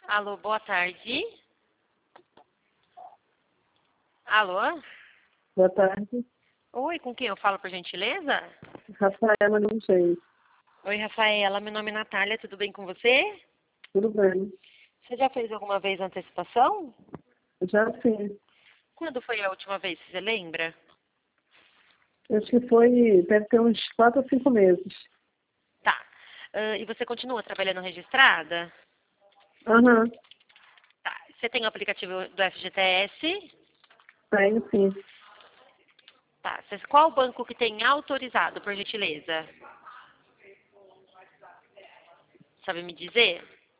Alô, boa tarde. Alô? Boa tarde. Oi, com quem eu falo, por gentileza? Rafaela, não sei. Oi, Rafaela, meu nome é Natália, tudo bem com você? Tudo bem? Você já fez alguma vez antecipação? Já fiz. Quando foi a última vez, você lembra? Acho que deve ter uns 4 ou 5 meses. Tá. E você continua trabalhando registrada? Aham, Tá. Você tem o aplicativo do FGTS? tenho sim. Tá. Qual banco que tem autorizado, por gentileza? Sabe me dizer?